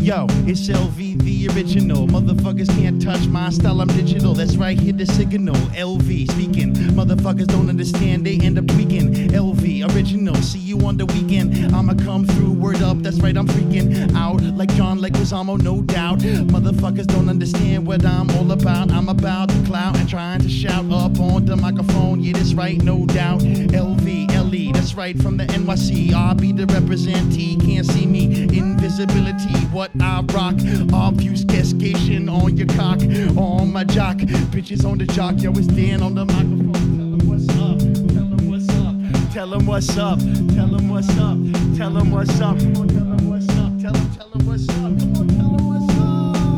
Yo, it's LV, the original. Motherfuckers can't touch my style, I'm digital. That's right, hit the signal. LV speaking. Motherfuckers don't understand, they end up tweaking. LV, original, see you on the weekend. I'ma come through, word up, that's right, I'm freaking out. Like John Leguizamo, no doubt. Motherfuckers don't understand what I'm all about. I'm about to clout and trying to shout up on the microphone. Yeah, that's right, no doubt. LV, LE, that's right, from the NYC. I'll be the representee, can't see me. Invisibility, what I rock. Obfuscation on your cock, on my jock. Bitches on the jock, yo, it's Dan on the microphone. Tell 'em what's up, tell 'em what's up. Tell 'em what's up, tell 'em what's up. Tell 'em what's up, come on, tell 'em what's up. Tell 'em what's up, come on, tell 'em what's up.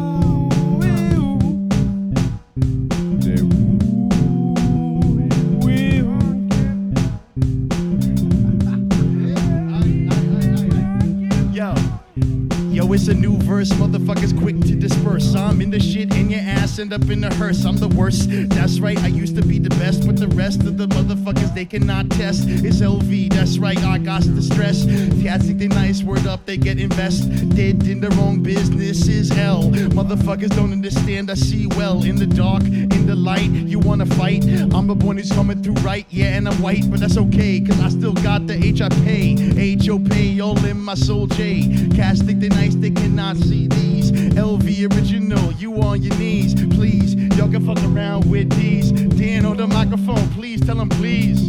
Yo, it's a new verse, motherfuckers quick to disperse. I'm in the shit and your ass end up in the hearse. I'm the worst, that's right, I used to be the best. But the rest of the motherfuckers, they cannot test. It's LV, that's right, I got the stress. Cats think they nice, word up, they get invested in the wrong business is L. Motherfuckers don't understand, I see well. In the dark, in the light, you wanna fight? I'm a boy who's coming through right, yeah, and I'm white. But that's okay, cause I still got the H I pay. H-O-P, all in my soul J. Cats think they nice, they cannot see these. LV original, you on your knees, please. Y'all can fuck around with these. Dan on the microphone, please tell them please.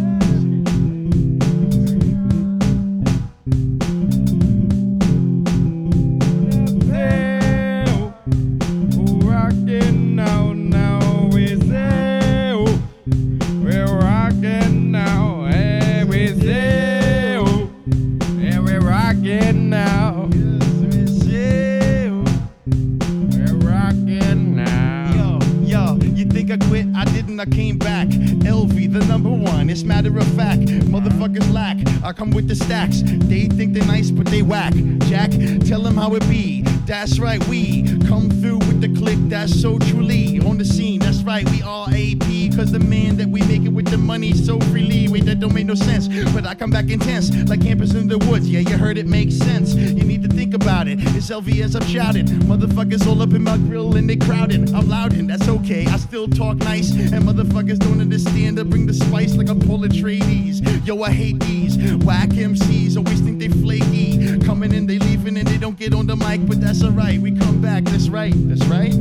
I came back. LV, the number one. It's matter of fact. Motherfuckers lack. I come with the stacks. They think they're nice, but they whack. Jack, tell them how it be. That's right, we come through with the click. That's so truly on the scene. That's right, we are AP. Cause the man that we make it with the money so freely. Wait, that don't make no sense. But I come back intense, like campers in the woods. Yeah, you heard it makes sense. You need to think about it. It's LV as I'm shouting. Motherfuckers all up in my grill and they crowding. I'm louding, that's okay. I still talk nice. And motherfuckers don't understand. I bring the spice like I'm Paul Atreides. Yo, I hate these whack MCs. Always think they flaky. Coming in, they leaving, and they don't get on the mic. But that's alright. We come back. That's right. That's right.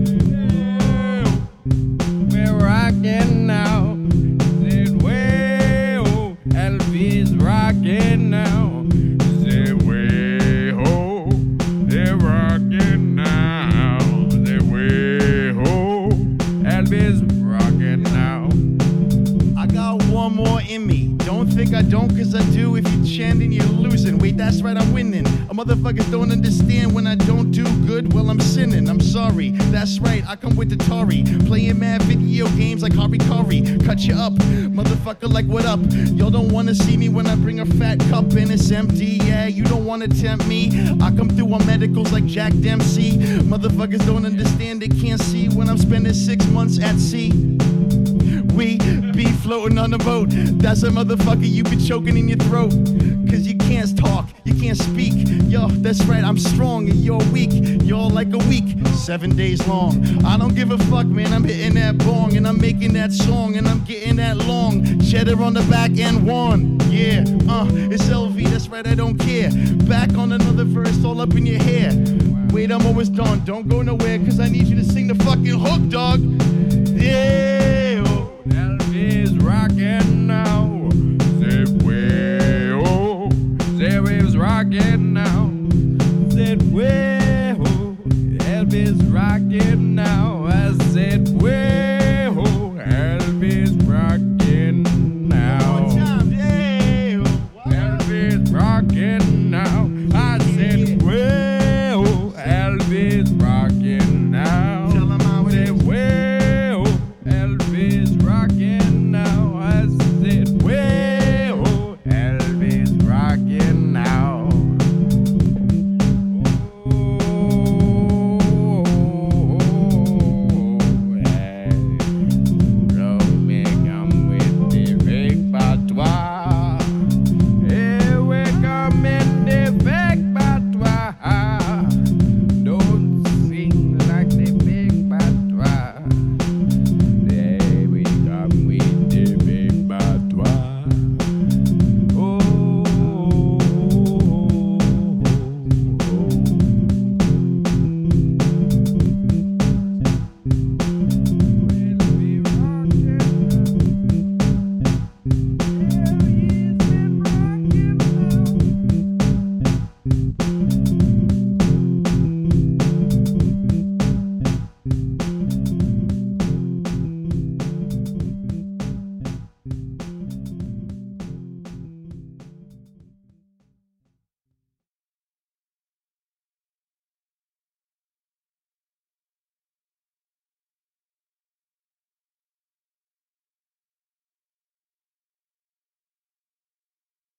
We're rocking now. Said, well, LV's rocking now. Said, well, they're rocking now. Said, well, LV's rocking now. I got one more in me. Don't think I don't, cause I do. If you're chanting, you're losing. Wait, that's right, I'm winning. Motherfuckers don't understand when I don't do good. Well, I'm sinning. I'm sorry. That's right, I come with Atari. Playing mad video games like Harikari. Cut you up, motherfucker, like what up? Y'all don't wanna see me when I bring a fat cup and it's empty. Yeah, you don't wanna tempt me. I come through on medicals like Jack Dempsey. Motherfuckers don't understand, they can't see when I'm spending 6 months at sea. We be floating on the boat. That's a motherfucker, you be choking in your throat. Cause you can't talk, you can't speak. Yo, that's right, I'm strong and you're weak. You're like a week, 7 days long. I don't give a fuck, man, I'm hitting that bong. And I'm making that song, and I'm getting that long. Cheddar on the back and one. Yeah, it's LV, that's right, I don't care. Back on another verse, all up in your hair. Wait, I'm almost done, don't go nowhere. Cause I need you to sing the fucking hook, dog. Yeah.